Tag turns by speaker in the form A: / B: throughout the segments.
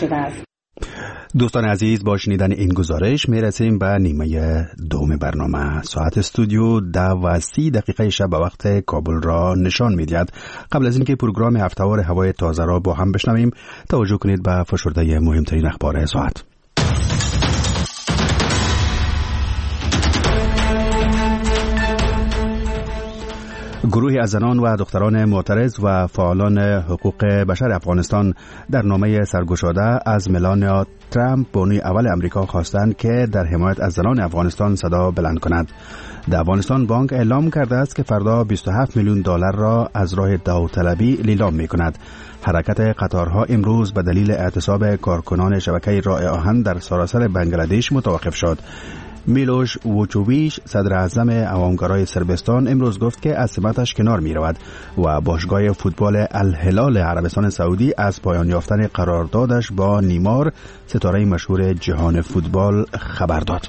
A: شده است.
B: دوستان عزیز، با شنیدن این گزارش میرسیم به نیمه دوم برنامه. ساعت استودیو 10:30 شب به وقت کابل را نشان میدهد. قبل از اینکه پروگرام هفته‌وار هوای تازه را با هم بشنویم، توجه کنید به فشرده مهمترین اخبار ساعت. گروهی از زنان و دختران معترض و فعالان حقوق بشر افغانستان در نامه سرگشاده از ملانیا ترامپ بانوی اول امریکا خواستند که در حمایت از زنان افغانستان صدا بلند کند. در افغانستان بانک اعلام کرده است که فردا 27 میلیون دلار را از راه داوطلبی لیلام می کند. حرکت قطارها امروز به دلیل اعتصاب کارکنان شبکه راه آهن در سراسر بنگلادش متوقف شد. میلوش ووچوویچ صدر اعظم عوامگرای صربستان امروز گفت که از سمتش کنار می رود و باشگاه فوتبال الهلال عربستان سعودی از پایان یافتن قراردادش با نیمار ستاره مشهور جهان فوتبال خبر داد.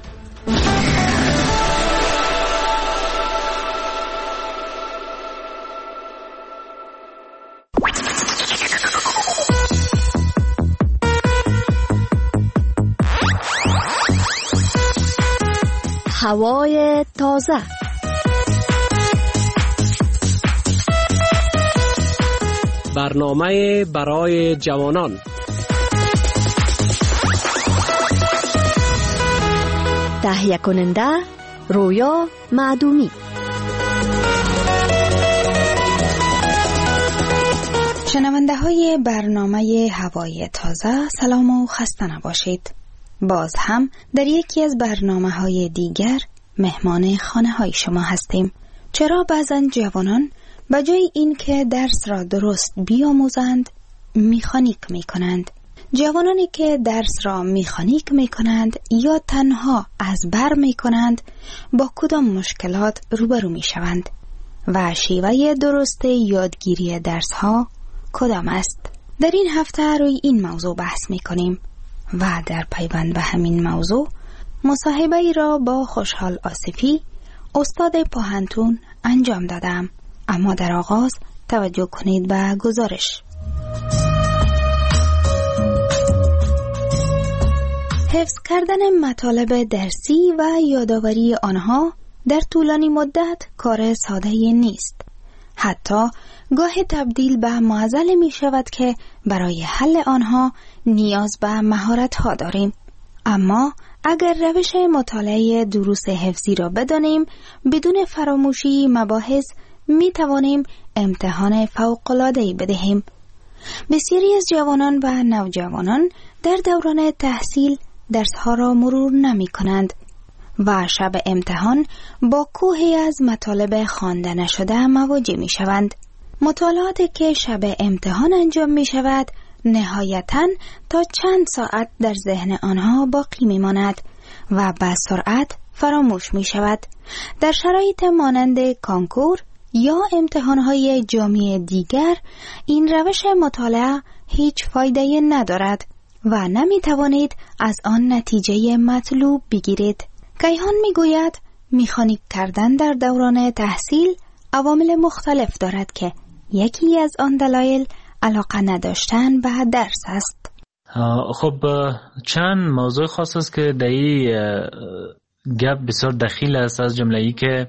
C: هوای تازه.
D: برنامه برای جوانان.
C: تهیه کننده رویا معدومی.
E: شنونده های برنامه هوای تازه، سلام و خسته نباشید. باز هم در یکی از برنامه‌های دیگر مهمان خانه‌های شما هستیم. چرا بعضن جوانان به جای اینکه درس را درست بیاموزند میخانیک میکنند؟ جوانانی که درس را میخانیک میکنند یا تنها از بر میکنند با کدام مشکلات روبرو میشوند و شیوه درست یادگیری درس ها کدام است؟ در این هفته روی این موضوع بحث میکنیم و در پیوند به همین موضوع مصاحبه ای را با خوشحال آصفی استاد پوهنتون انجام دادم. اما در آغاز توجه کنید به گزارش. حفظ کردن مطالب درسی و یادآوری آنها در طولانی مدت کار ساده نیست. حتی گاه تبدیل به معضل می شود که برای حل آنها نیاز به مهارت ها داریم. اما اگر روش مطالعه دروس حفظی را بدانیم، بدون فراموشی مباحث می توانیم امتحان فوق‌العاده‌ای بدهیم. بسیاری از جوانان و نوجوانان در دوران تحصیل درسها را مرور نمی کنند و شب امتحان با کوهی از مطالب خوانده نشده مواجه می شوند. مطالعاتی که شب امتحان انجام می شود نهایتاً تا چند ساعت در ذهن آنها باقی می ماند و به سرعت فراموش می شود. در شرایط مانند کانکور یا امتحانهای جامعه دیگر این روش مطالعه هیچ فایده ندارد و نمی توانید از آن نتیجه مطلوب بگیرید. کیهان می گوید میخانیک کردن در دوران تحصیل عوامل مختلف دارد که یکی از آن دلایل علاقه نداشتن به درس است.
F: خب چند موضوع خاص است که در این گپ بسیار دخیل است، از جمله ای که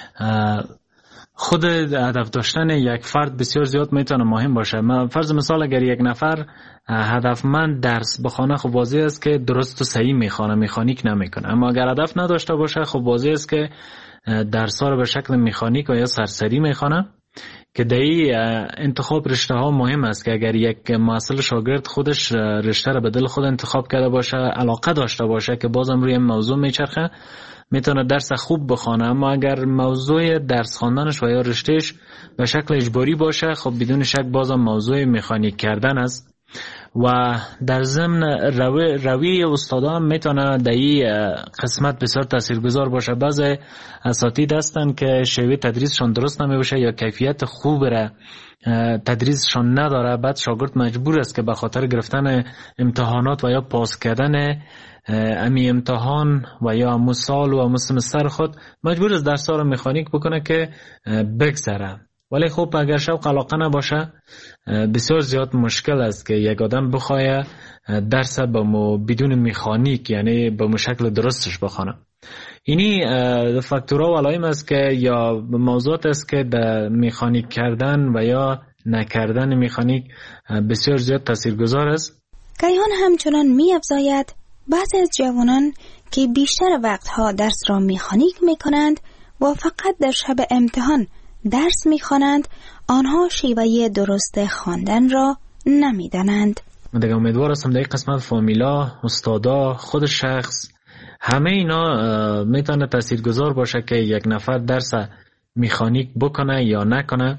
F: خود هدف داشتن یک فرد بسیار زیاد میتونه مهم باشه. فرض مثال اگر یک نفر هدفمند درس بخونه، خب واضح است که درست و صحیح میخونه، میخانیک نمیکنه. اما اگر هدف نداشته باشه، خب واضح است که درس ها رو به شکل میخانیک و یا سرسری میخونه، که در این انتخاب رشته ها مهم است که اگر یک محصل شاگرد خودش رشته رو به دل خود انتخاب کرده باشه، علاقه داشته باشه که بازم روی موضوع میچرخه، میتونه درس خوب بخونه. اما اگر موضوع درس خواندنش و یا رشتهش به شکل اجباری باشه، خب بدون شک بازم موضوع مکانیک کردن است. و در ضمن روی استادان میتونه در این قسمت بسیار تاثیرگذار باشه. بعضی اساتید هستن که شیوه تدریسشون درست نمیشه یا کیفیت خوب را تدریسشون نداره، بعد شاگرد مجبور است که به خاطر گرفتن امتحانات و یا پاس کردن امی امتحان و یا امو سال و امو سمستر خود مجبور است درس ها رو مکانیک بکنه که بگذره. ولی خب اگر شوق علاقه نباشه بسیار زیاد مشکل است که یک آدم بخواه درس بدون مکانیک، یعنی به شکل درستش بخونه. اینی فاکتورها و علائم است که یا موضوعات است که در مکانیک کردن و یا نکردن مکانیک بسیار زیاد تاثیرگذار است.
E: کیهان همچنان می‌افزاید بعضی از جوانان که بیشتر وقتها درس را مکانیک می‌کنند و فقط در شب امتحان درس می‌خوانند، آنها شیوه درست خواندن را نمی‌دانند.
F: من دیگه امیدوار هستم در این قسمت فامیلا، استادا، خود شخص، همه اینا میتونه تاثیرگذار باشه که یک نفر درس مکانیک بکنه یا نکنه.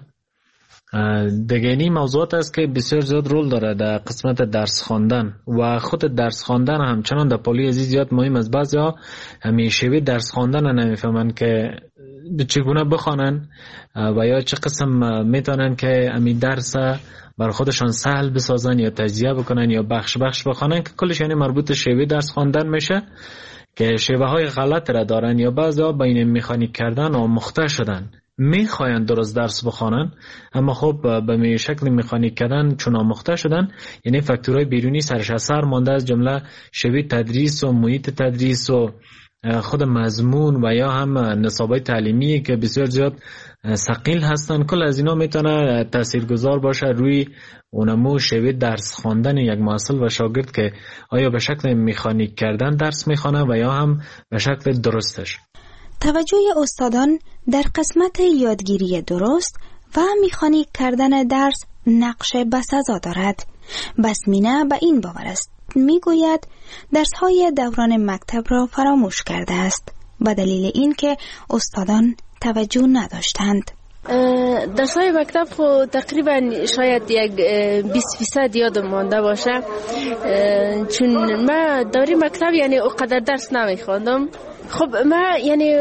F: دیگه این موضوعات است که بسیار زیاد رول داره در قسمت درس خواندن و خود درس خواندن همچنان در پولی عزیز زیاد مهم است. بعضیا همیشه درس خواندن نمیفهمن که چگونه بخوانن و یا چه قسم میتونن که امی درس بر خودشان سهل بسازن یا تجزیه بکنن یا بخش بخوانن، که کلش یعنی مربوط شیوه درس خواندن میشه که شیوه های غلط را دارن یا بعضیا بین مکانیک کردن آموخته شدن، میخواین درست درس بخوانن اما خب به شکل مکانیک کردن چون آموخته شدن، یعنی فاکتورهای بیرونی سرش اثر مانده، از جمله شیوه تدریس و محیط تدریس و خود مضمون و یا هم نصابای تعلیمی که بسیار زیاد ثقیل هستن. کل از اینا میتونه تاثیرگذار باشه روی اونمو شیوه درس خواندن یک محصل و شاگرد که آیا به شکل مکانیک کردن درس میخوانه و یا هم به شکل درستش.
E: توجه استادان در قسمت یادگیری درست و مکانیک کردن درس نقش بسزا دارد. بسمینه به این باور است، میگوید درس‌های دوران مکتب را فراموش کرده است به دلیل اینکه استادان توجه نداشتند.
A: درس‌های مکتب خو تقریبا شاید یک 20% یادم مانده باشه، چون من دوره مکتب یعنی اونقدر درس نمیخواندم. خب من یعنی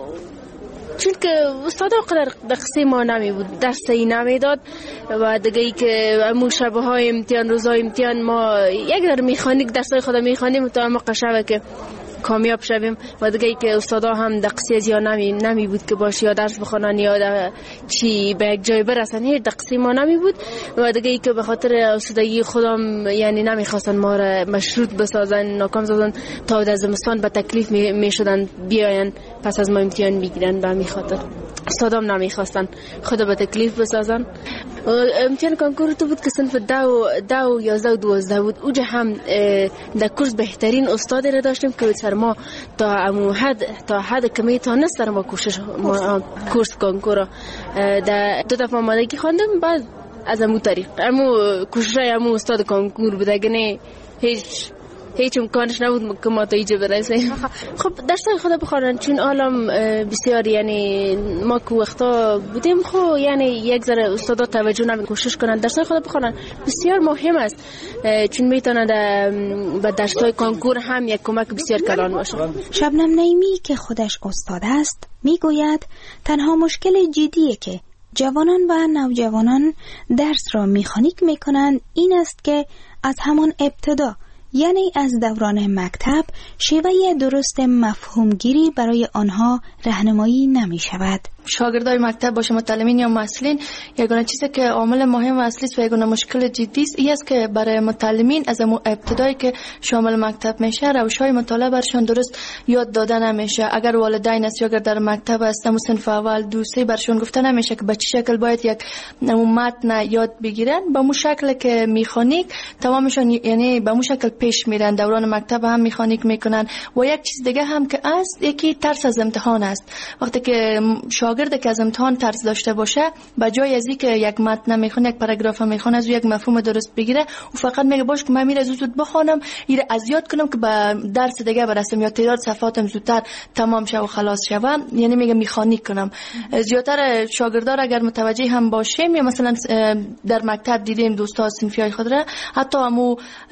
A: چون که استاد اونقدر دقیقی ما نمی بود، درس ای نمی داد و دیگه ای که امو شبه های امتحان، روزهای امتحان ما یک در میخانیک درسای خود میخوانیم تا ما قشبه که کامیاب شویم و دیگه ای که استادا هم دقیقی زیاد نمی بود که باشه یا درس بخونن یا چی به یک جای برسن، هیچ دقیقی ما نمی بود و دیگه ای که به خاطر استادگی خودم یعنی نمیخواستن ما را مشروط بسازن، ناکام سازن تا در زمستان به تکلیف می شدن بیاین پس از ما امتحان میگیرن. به همین خاطر استادام نمیخواستن خود به تکلیف بسازن. امتحان کنکور تو بود که صنف 10 و 11 و 12 بود. اوجا هم در کورس بهترین استاد را داشتیم که سر ما تا حد که میتونست در ما کورس کنکور در 2 دفعه آمادگی خواندم. بعد از امو طریق کوششای امو استاد کنکور بود، اگه هیچ امکانش نبود که ما تا اینجا برسیم. خب درسای خود بخوانن، چون عالم بسیار یعنی ما که وقتا بودیم خب یعنی یک ذره استادا توجه نمی کوشش کنن درسای خود بخوانن، بسیار مهم است، چون میتونه به درسای کنکور هم یک کمک بسیار کلان باشه.
E: شبنم نعیمی که خودش استاد است میگوید تنها مشکل جدیه که جوانان و نوجوانان درس را مکانیک میکنند این است که از همان ابتدا یعنی از دوران مکتب شیوه درست مفهومگیری برای آنها راهنمایی نمی شود.
G: شاگردای مکتب باشه متعلمین یا محصلین، یگانه چیزی که عامل مهم و اصلی و یگانه مشکل جدی است این است که برای متعلمین از ابتدایی که شامل مکتب میشه روش‌های مطالعه برشان درست یاد داده نمیشه. اگر والدین است یا اگر در مکتب است صنف اول 2 3 برشان گفته نمیشه که به چه شکل باید یک متن یاد بگیرن، به مو شکل که مکانیک تمامشون یعنی به مو شکل پیش میرن. دوران مکتب هم مکانیک میکنن. و یک چیز دیگه هم که است یکی ترس از امتحان است. وقتی که شاگرد که از امتحان ترس داشته باشه به جای از اینکه یک متن میخونه، یک پاراگراف میخونه، از یک مفهوم درست بگیره و فقط میگه باش که من میره زود بخونم ایره از یاد کنم که به درس دیگه برسم یا تعداد صفحاتم زودتر تمام شه و خلاص شه، یعنی میگه مکانیک کنم. زیاتر شاگردار اگر متوجه هم باشیم یا مثلا در مکتب دیدیم دوستا صنفیای خود را حتی همو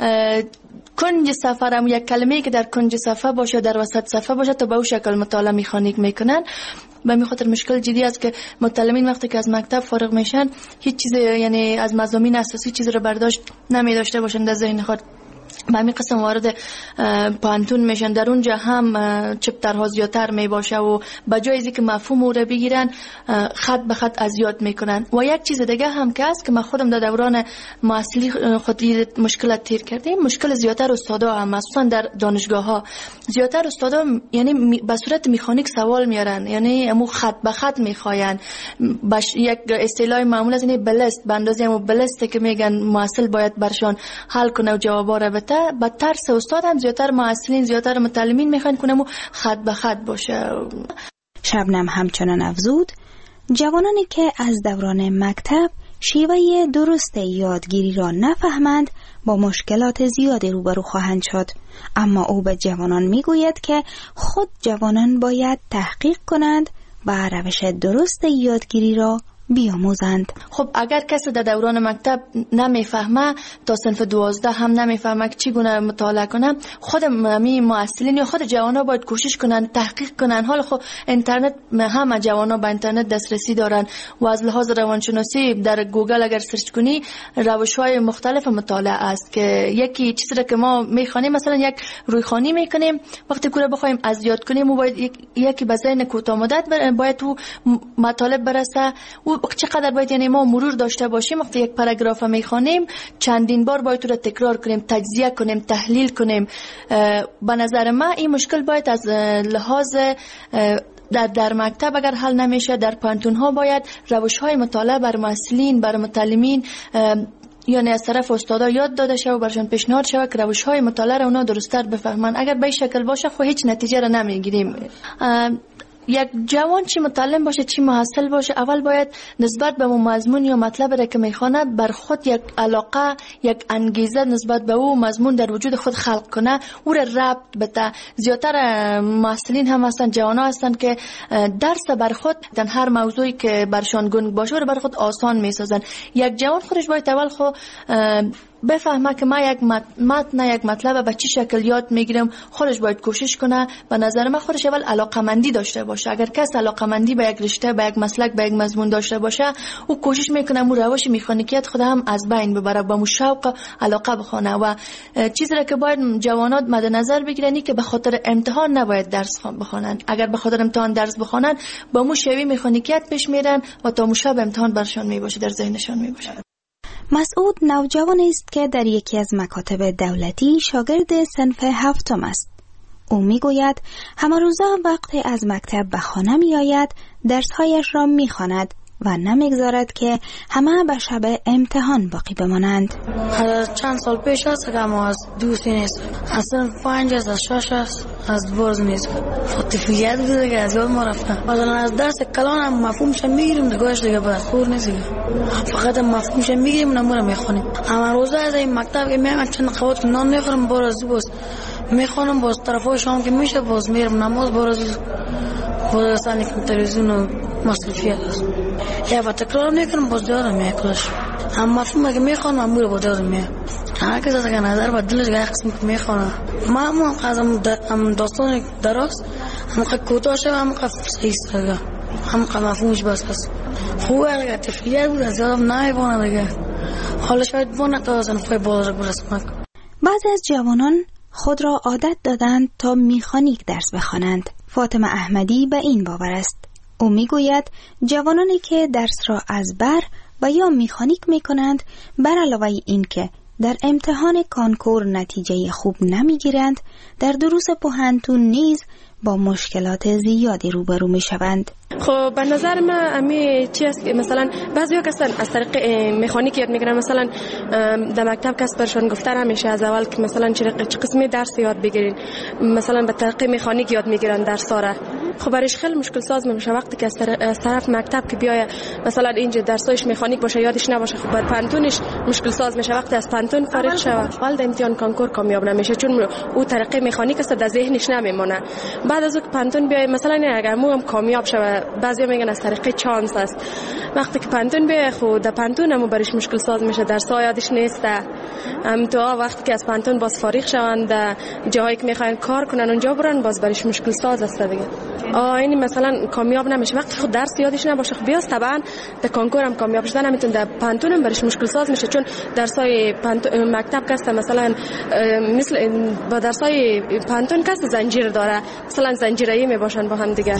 G: کنج صفحه هم یک کلمه‌ای که در کنج صفحه باشه در وسط صفحه باشه تا به اون شکل مطالعه مکانیک میکنن. به همین خاطر مشکل جدی است که متعلمین وقتی که از مکتب فارغ میشن هیچ چیز یعنی از مضامین اساسی چیز رو برداشت نمی داشته باشن در ذهن خود. به همین قسم وارد پانتون میشن، در اونجا هم چپترها زیادتر میباشه و به جای از اینکه مفهوم او را بگیرن خط به خط اذیت میکنن. و یک چیز دیگه هم که است که من خودم در دوران محصلی خود مشکلات تیر کردیم، مشکل زیادتر استادا هم مخصوصا در دانشگاه ها زیادتر استادا یعنی به صورت مکانیک سوال میارن، یعنی امو خط به خط میخواین. یک اصطلاح معمول از این بلست به اندازه امو بلسته که میگن محصل باید برشان حل کنه و جوابا را بده. با ترس استاد هم زیادتر محصلین زیادتر متعلمین میخوان کنه خط به خط باشه.
E: شبنم همچنان افزود جوانانی که از دوران مکتب شیوه درست یادگیری را نفهمند با مشکلات زیادی روبرو خواهند شد، اما او به جوانان میگوید که خود جوانان باید تحقیق کنند و روش درست یادگیری را بیاموزند.
G: خب اگر کسی در دوران مکتب نمیفهمه تا صنف 12 هم نمیفهمه که چگونه مطالعه کنه، خود معلمین یا خود جوانا باید کوشش کنن تحقیق کنن. حالا خب اینترنت همه جوانا به اینترنت دسترسی دارن و از لحاظ روانشناسی در گوگل اگر سرچ کنی روش‌های مختلف مطالعه است که یکی چیزی را که ما میخوانیم، مثلا یک رویخوانی میکنیم، وقتی کوره بخوایم از یاد کنیم و باید یکی به ذهن کوتاه مدت باید تو مطالب برسه و چقدر باید یعنی ما مرور داشته باشیم. وقتی یک پاراگراف میخوانیم چندین بار باید تو را تکرار کنیم، تجزیه کنیم، تحلیل کنیم. به نظر من این مشکل باید از لحاظ در مکتب اگر حل نمیشه، در پانتون ها باید روش های مطالعه بر محصلین بر متعلمین یعنی از طرف استادا یاد داده شود و برشان پیشنهاد شود که روش های مطالعه را اونا درست‌تر بفهمن. اگر به این شکل باشه خب هیچ نتیجه را نمیگیریم. یک جوان چی متعلم باشه چی محصل باشه، اول باید نسبت به مضمون یا مطلب را که میخونه بر خود یک علاقه، یک انگیزه نسبت به او مضمون در وجود خود خلق کنه، او را ربط بده. زیادتر محصلین هم هستن، جوانا هستن که درس بر خود در هر موضوعی که برشان گنگ باشه رو بر خود آسان میسازن. یک جوان خودش باید اول خود بفهمه که ما یک متن یک مطلب به چه شکل یاد میگیرم، خودش باید کوشش کنه. به نظر من خودش اول علاقمندی داشته باشه. اگر کس علاقمندی به یک رشته، به یک مسلک، به یک مضمون داشته باشه، او کوشش میکنه مو روش مکانیکیت خود هم از بین ببره، با مو شوق علاقه بخونه. و چیزی را که باید جوانات مد نظر بگیرن که به خاطر امتحان نباید درس بخونن. اگر به خاطر امتحان درس بخونن با مو شوی مکانیکیت پیش میرن و تا مو شب امتحان برشان میباشه، در ذهنشان میباشه.
E: مسعود نوجوان است که در یکی از مکاتب دولتی شاگرد صنف 7 است. او میگوید همه روزا وقتی از مکتب به خانه می آید درسهایش را می خواند و نمیگذارد که همه به شب امتحان باقی بمانند.
H: چند سال پیش است که ما از دوستی نیست، اصلا 5 از 6 است از برز نیست، فطفیت بوده که از یاد ما رفته. مثلا از درس کلان هم مفهومش میگیریم نگاهش دیگه به خور نیست، فقط مفهومش میگیریم نمونه میخونیم. اما روزا از این مکتب که میام چند قوت نان میخورم باز میخونم، باز طرفای شام که میشه باز میرم نماز، باز سانی که تلویزیون و مصرفیت است یا با تکرار میکنم باز دیارم میکنش. اما مفهوم که میخونم امور با دیارم میکنم. هر کس از که نظر با دلش گه قسم که میخونم ما از هم داستان دراست هم که کوتاه شد هم که صحیح سرگه هم که مفهومش بس هست. خوبه اگر تفریت بود از یادم نمیبانه دیگه، حالا شاید بانه تا زنفای بالا رو برسمک.
E: بعضی از جوانان خود را عادت دادند تا مکانیک درس بخوانند. فاطمه احمدی به این باور است. او میگوید جوانانی که درس را از بر و یا مکانیک میکنند، بر علاوه این که در امتحان کانکور نتیجه خوب نمیگیرند، در دروس پوهنتون نیز با مشکلات زیادی روبرو میشوند.
A: خب به نظر من امی چی است که مثلا بعضیا کسان از طریق مکانیک یاد میگیرن، مثلا در مکتب کس برشون گفته نمیشه از اول که مثلا چه قسمی درس یاد بگیرین، مثلا به طریق مکانیک یاد میگیرن درس‌ها را. خب برایش خیلی مشکل ساز میشه وقتی که از طرف مکتب که بیای مثلا اینجا درسایش مکانیک باشه یادش نباشه، خب بر پانتونش مشکل ساز میشه وقتی از پانتون فارغ شه. اول امتحان کانکور کامیاب نمیشه چون او طریق مکانیک است در ذهنش نمیمونه. بعد از اون پانتون بیای مثلا اگر مو هم کامیاب شه، بعضیا میگن از طریق چانس است. وقتی که پانتون بیای خود در پانتون هم برش مشکل ساز میشه، درس‌ها یادش نیست. تو وقتی که از پانتون باز فارغ شوند جایی که میخوان کار کنن اونجا برن باز برش مشکل ساز است دیگه. این مثلا کامیاب نمیشه وقتی خود درس یادش نباشه. خب بیاست طبعا در کنکور هم کامیاب شدن نمیتونه، در پانتون هم برش مشکل ساز میشه، چون درسای مکتب کسته مثلا مثل با درسای پانتون کسته زنجیر داره، مثلا زنجیره‌ای میباشن با هم دیگه.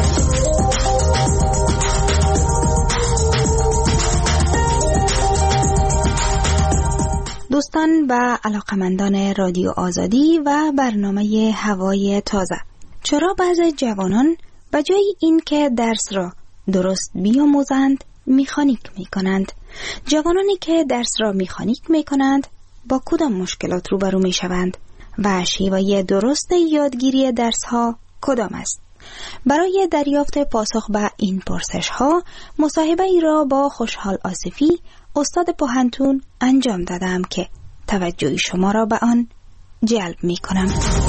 E: دوستان و علاقمندان رادیو آزادی و برنامه هوای تازه، چرا بعضی جوانان به جای این که درس را درست بیاموزند میخانیک میکنند؟ جوانانی که درس را میخانیک میکنند با کدام مشکلات روبرو میشوند و شیوه درست یادگیری درس ها کدام است؟ برای دریافت پاسخ به این پرسش ها مصاحبه ای را با خوشحال آصفی استاد پوهنتون انجام دادم که توجه شما را به آن جلب می کنم.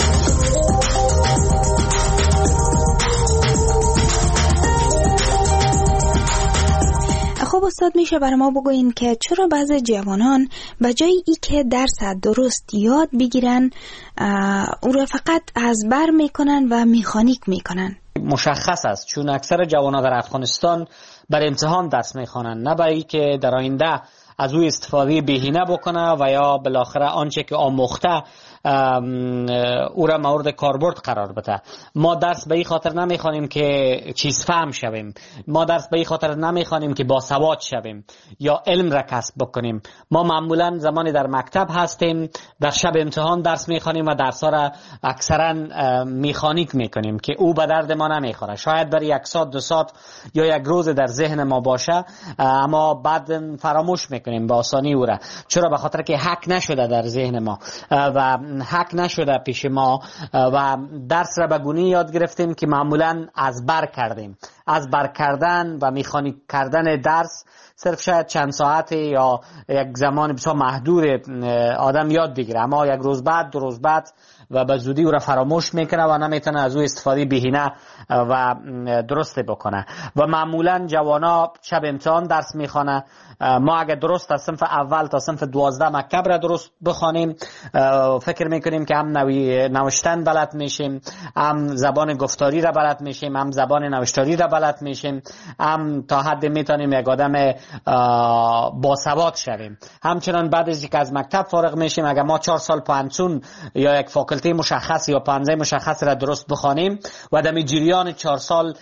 E: خب استاد، میشه برای ما بگوین که چرا بعضی جوانان به جای ای که درس درست یاد بگیرن او را فقط از بر میکنن و میخانیک میکنن؟
I: مشخص است، چون اکثر جوانان در افغانستان بر امتحان درس میخوانند، نه برای که در آینده از او استفاده بهینه بکنه و یا بالاخره آنچه که آموخته او را مورد کاربرد قرار بده. ما درس به این خاطر نمیخوانیم که چیز فهم شویم، ما درس به این خاطر نمیخوانیم که باسواد شویم یا علم را کسب بکنیم. ما معمولا زمانی در مکتب هستیم در شب امتحان درس میخوانیم و درس ها را اکثرا میخانیک میکنیم که او به درد ما نمیخوره. شاید برای 1 ساعت 2 ساعت یا 1 روز در ذهن ما باشه، اما بعد فراموش میکنیم با آسانی او را. چرا؟ به خاطر که حک نشده در ذهن ما و حک نشده پیش ما و درس را به گونه یاد گرفتیم که معمولا از بر کردیم. از بر کردن و میخانیک کردن درس صرف شاید چند ساعت یا یک زمان بسیار محدود آدم یاد بگیره، اما 1 روز بعد 2 روز بعد و به زودی او را فراموش میکنه و نمیتونه از او استفاده بهینه و درسته بکنه. و معمولا جوانا شب امتحان درس میخوانه. ما اگر درست از صنف اول تا صنف 12 مکتب را درست بخوانیم، فکر میکنیم که هم نوشتن بلد میشیم، هم زبان گفتاری را بلد میشیم، هم زبان نوشتاری را بلد میشیم، هم تا حد میتونیم یک آدم باسواد شویم. همچنان بعد از اینکه از مکتب فارغ میشیم، اگر ما 4 سال پانتون یا یک فاکولته مشخص یا پانزه مشخص را درست بخوانیم و در جریان 4 سال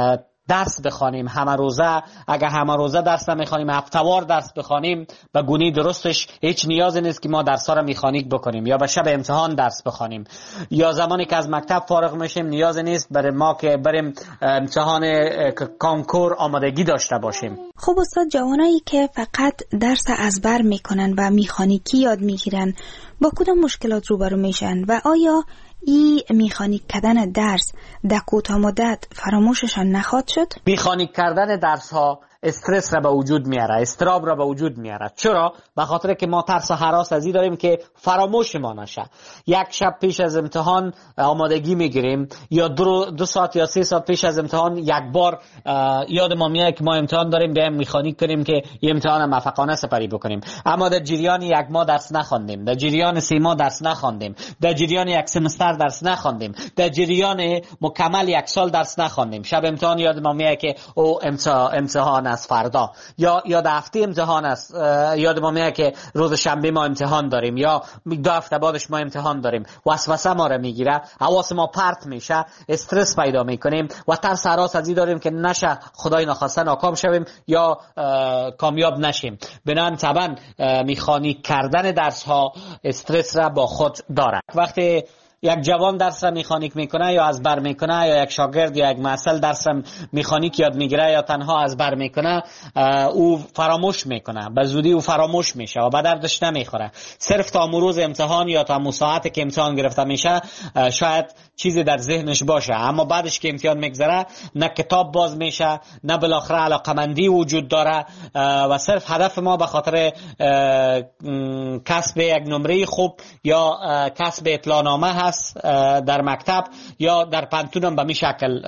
I: درس بخوانیم همه روزه، اگر همه روزه درس نمیخوانیم، هفته‌وار درس بخوانیم به گونه درستش، هیچ نیازی نیست که ما درس‌ها را میخانیک بکنیم یا به شب امتحان درس بخوانیم. یا زمانی که از مکتب فارغ میشیم نیازی نیست برای ما که بریم امتحان کنکور آمادگی داشته باشیم.
E: خب استاد، جوانایی که فقط درس از بر میکنن و میخانیکی یاد میگیرن با کدام مشکلات روبرو میشن و آیا ای میخانیک کردن درس در کوتاه مدت فراموششان نخواهد شد؟
I: میخانیک کردن درس ها استرس را به وجود میاره، استراب را به وجود میاره. چرا؟ به خاطر که ما ترس و هراس از این داریم که فراموش ما نشه. 1 شب پیش از امتحان آمادگی میگیریم یا 2 ساعت یا 3 ساعت پیش از امتحان 1 بار یاد ما میاد که ما امتحان داریم، بیایم میخانیک کنیم که این امتحان موفقانه سپری بکنیم. اما در جریان 1 ماه درس نخواندیم، در جریان 3 ماه درس نخواندیم، در جریان 1 سمستر درس نخواندیم، در جریان مکمل 1 سال درس نخواندیم. شب امتحان یاد ما میاد که او امتحان از فردا یا در هفته امتحان است، یاد ما میاد که روز شنبه ما امتحان داریم یا 2 هفته بعدش ما امتحان داریم. وسوسه ما را میگیره، حواس ما پرت میشه، استرس پیدا میکنیم و ترس هراس از این داریم که نشه خدای نخواسته ناکام شویم یا کامیاب نشیم. بنابراین طبعا میخانیک کردن درس ها استرس را با خود داره. وقتی یک جوان درس را میخانیک میکنه یا از بر میکنه، یا یک شاگرد یا یک محصل درس را میخانیک یاد میگیره یا تنها از بر میکنه، او فراموش میکنه، به زودی او فراموش میشه و به دردش نمیخوره. صرف تا روز امتحان یا تا ساعتی که امتحان گرفته میشه شاید چیزی در ذهنش باشه، اما بعدش که امتحان میگذره نه کتاب باز میشه، نه بالاخره علاقمندی وجود داره و صرف هدف ما به خاطر کسب یک نمره خوب یا کسب اطلاع نامه هست هست در مکتب یا در پانتون هم به می شکل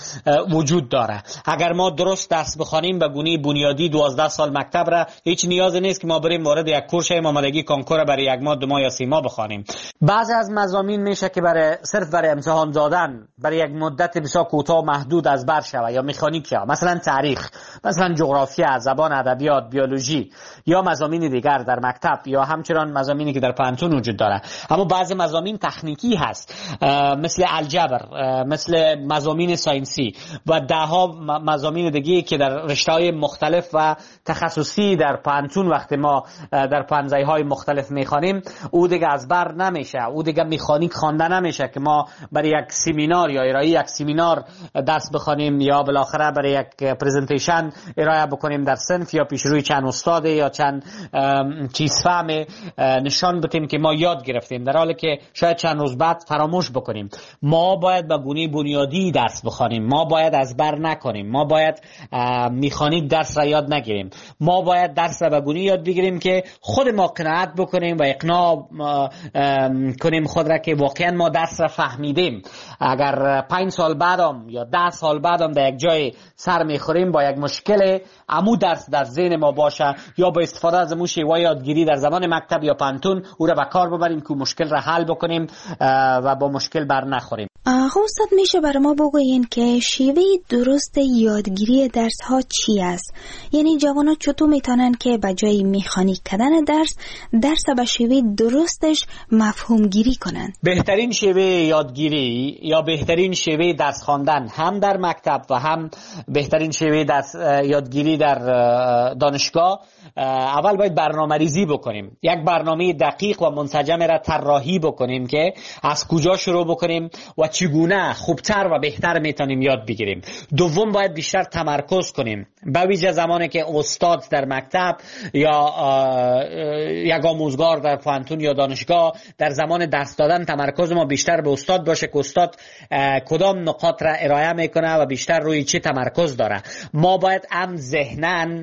I: وجود داره. اگر ما درست درس بخوانیم به گونه بنیادی 12 سال مکتب را هیچ نیازی نیست که ما بریم وارد یک کورس آمادگی کنکور برای یک ماه 2 ماه یا 3 ماه بخوانیم. بعضی از مضامین میشه که صرف برای امتحان دادن برای یک مدت بسیار کوتاه محدود از بر شود یا مکانیک شود، مثلا تاریخ، مثلا جغرافیا، زبان، ادبیات، بیولوژی یا مضامین دیگر در مکتب یا همچنان مضامینی که در پانتون وجود داره. اما بعضی مضامین تکنیکی هست مثل الجبر، مثل مضامین ساینسی و دهها مضامین دیگه که در رشته‌های مختلف و تخصصی در پانتون وقتی ما در پانزه‌های مختلف میخوانیم او دیگه از بر نمیشه، او دیگه مکانیک خوانده نمیشه که ما برای یک سمینار یا ارائه یک سمینار درس بخوانیم یا بالاخره برای یک پرزنتیشن ارائه بکنیم در صنف یا پیش روی چند استاد یا چند چیز فهم نشان بدیم که ما یاد گرفتیم، در حالی که شاید چند روز بعد فراموش بکنیم. ما باید به گونه بنیادی درس بخوانیم، ما باید از بر نکنیم، ما باید مکانیک درس را یاد نگیریم، ما باید درس را به گونه یاد بگیریم که خود ما قناعت بکنیم و اقناع کنیم خود را که واقعا ما درس را فهمیدیم. اگر 5 سال بعدم یا 10 سال بعدم در یک جای سر میخوریم با یک مشکل عمو درس در ذهن ما باشه یا با استفاده از موشی و یادگیری در زمان مکتب یا پانتون او را به کار ببریم که مشکل را حل بکنیم و با مشکل بر نخوریم.
E: استاد میشه برای ما بگوین که شیوه درست یادگیری درس ها چی است؟ یعنی جوانا چطور میتونن که به جای مکانیک کردن درس به شیوه درستش مفهوم گیری کنن؟
I: بهترین شیوه یادگیری یا بهترین شیوه درس خواندن هم در مکتب و هم بهترین شیوه درس یادگیری در دانشگاه، اول باید برنامه‌ریزی بکنیم، یک برنامه دقیق و منسجم را طراحی بکنیم که از کجا شروع بکنیم و چگونه خوبتر و بهتر میتونیم یاد بگیریم. دوم باید بیشتر تمرکز کنیم، به ویژه زمانی که استاد در مکتب یا یک آموزگار در پانتون یا دانشگاه در زمان درس دادن تمرکز ما بیشتر به استاد باشه که استاد کدام نقاط را ارائه میکنه و بیشتر روی چی تمرکز داره. ما باید ذهناً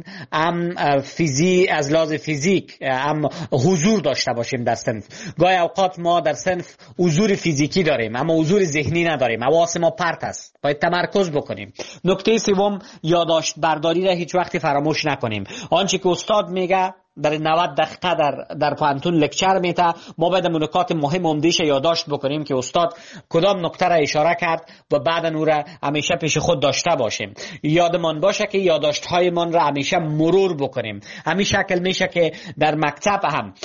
I: از لحاظ فیزیک حضور داشته باشیم در صنف. گاهی اوقات ما در صنف حضور فیزیکی داریم اما حضور ذهنی نداریم، حواس ما پرت است، باید تمرکز بکنیم. نکته سوم یادداشت برداری را هیچ وقتی فراموش نکنیم. آنچه که استاد میگه در 90 دقیقه در پانتون لکچر میته، ما باید نکات مهم عمده‌اش یادداشت بکنیم که استاد کدام نکته را اشاره کرد و بعد اون را همیشه پیش خود داشته باشیم. یادمان باشه که یادداشت های من را همیشه مرور بکنیم. همین شکل میشه که در مکتب هم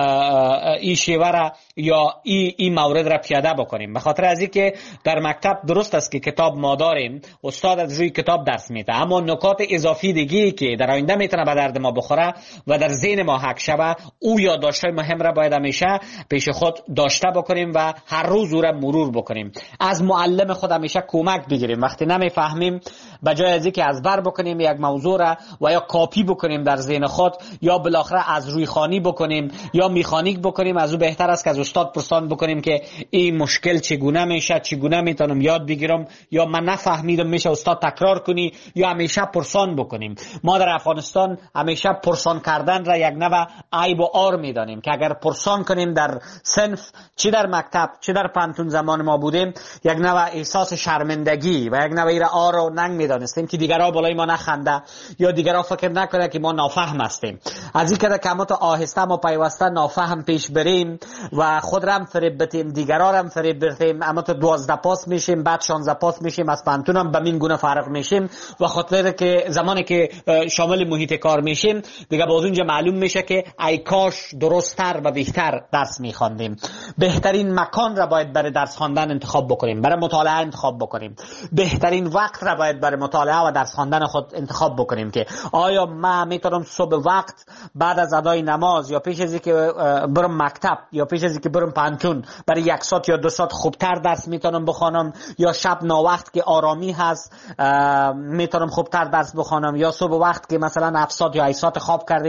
I: این شیوه را یا این مورد را پیاده بکنیم. به خاطر از اینکه در مکتب درست است که کتاب ما داریم، استاد از روی کتاب درس میده، اما نکات اضافی دیگه که در آینده میتونه به درد ما بخوره و در ذهن ما حک شود، او یادداشت‌های مهم را باید همیشه پیش خود داشته بکنیم و هر روز او را مرور بکنیم. از معلم خود همیشه کمک بگیریم. وقتی نمیفهمیم به جای از اینکه از بر بکنیم یک موضوع را و یا کاپی بکنیم در ذهن خود یا بالاخره از روی خوانی بکنیم یا مکانیک بکنیم، از او بهتر است که از استاد پرسان بکنیم که این مشکل چگونه میشه، چگونه میتونم یاد بگیرم، یا من نفهمیدم میشه استاد تکرار کنی، یا همیشه پرسان بکنیم. ما در افغانستان همیشه پرسان کردن را یک نوع عیب و عار میدانیم که اگر پرسان کنیم در صنف، چی در مکتب چی در پانتون زمان ما بودیم، یک نوع احساس شرمندگی و یک نوع عار و ننگ میدانستیم که دیگرها بالای ما نخنده یا دیگرها فکر نکنه که ما نافهم هستیم. از این که کمات آهسته ما پیوسته نافهم پیش بریم و خود را هم فریب بدیم، دیگرها را هم فریب بدیم، اما تو 12 پاس میشیم، بعد 16 پاس میشیم، از پانتون هم به این گونه فرق میشیم و خاطر که زمانی که شامل محیط کار میشیم دیگه باز اونجا معلوم میشه که ای کاش درست‌تر و بهتر درس میخواندیم. بهترین مکان را باید برای درس خواندن انتخاب بکنیم، برای مطالعه انتخاب بکنیم. بهترین وقت را باید برای مطالعه و درس خواندن خود انتخاب بکنیم که آیا من میتونم صبح وقت بعد از ادای نماز یا پیش از اینکه برم مکتب یا پیش از اینکه برم پانتون برای 1 ساعت یا 2 ساعت خوبتر درس میتونم بخوانم، یا شب ناوقت که آرامی هست میتونم خوبتر درس بخوانم، یا صبح وقت که مثلا 7 ساعت یا 8 ساعت خواب کردیم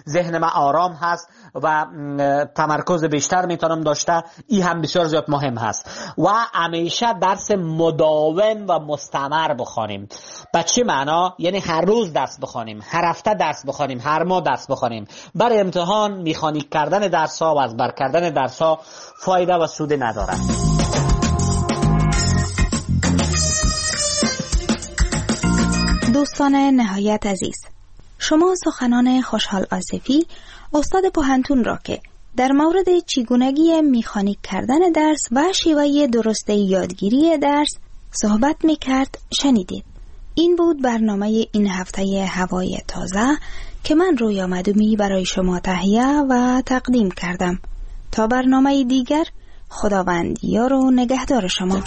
I: ذهن من آرام هست و تمرکز بیشتر میتونم داشته. این هم بسیار زیاد مهم هست و همیشه درس مداوم و مستمر بخوانیم. به چه معنا؟ یعنی هر روز درس بخوانیم، هر هفته درس بخوانیم، هر ماه درس بخوانیم. برای امتحان میخانیک کردن درس ها و از بر کردن درس ها فایده و سود ندارد.
E: دوستان نهایت عزیز، شما سخنان خوشحال آصفی استاد پوهنتون را که در مورد چگونگی مکانیک کردن درس و شیوه درست یادگیری درس صحبت میکرد شنیدید. این بود برنامه این هفته هوای تازه که من رویا مدومی برای شما تهیه و تقدیم کردم. تا برنامه دیگر، خداوند یار و نگهدار شما.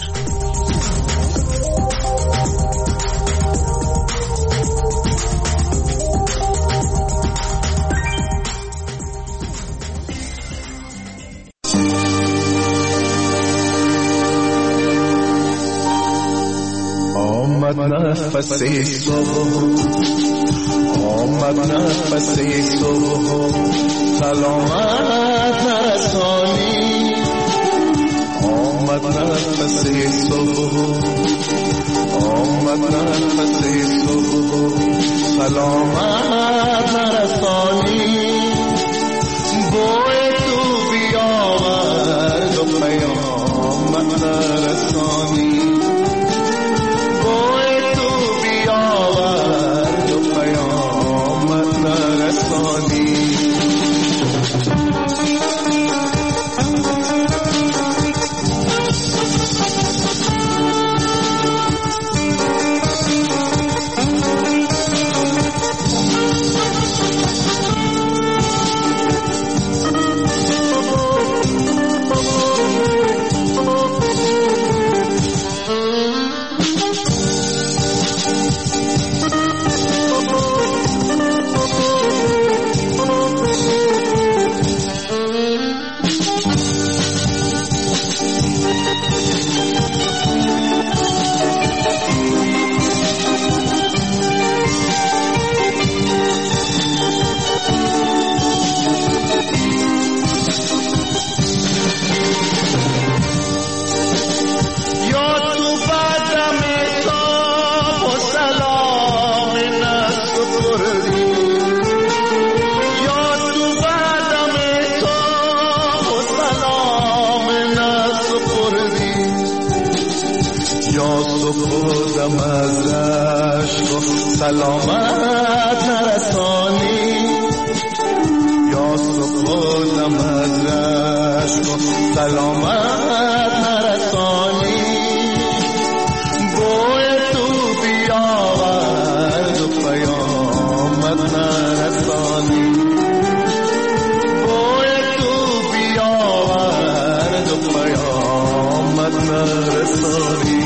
J: آمد نفس صبح، آمد نفس صبح، سلامت نرسانی. آمد نفس صبح، آمد نفس صبح، سلامت نرسانی. بوی تو بیاورد و پیامت نرسانی. سلامت نرسانی. یا سپردم از رشک و سلامت نرسانی. بوی تو بیاورد و پیامت نرسانی. بوی تو بیاورد و پیامت نرسانی.